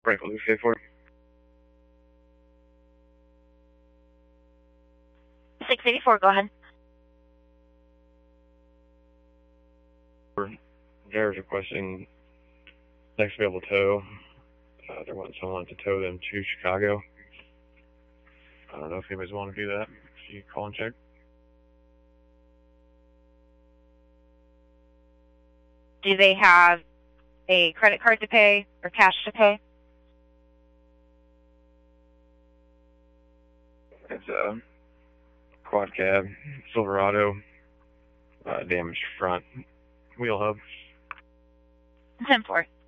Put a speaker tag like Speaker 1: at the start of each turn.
Speaker 1: Frank Lucia for
Speaker 2: 684, go ahead.
Speaker 1: Drivers requesting next available tow. They're wanting someone to tow them to Chicago. I don't know if anybody's willing to do that. If you call and check.
Speaker 2: Do they have a credit card to pay or cash to pay?
Speaker 1: It's a quad cab, Silverado, damaged front wheel hub.
Speaker 2: 10-4.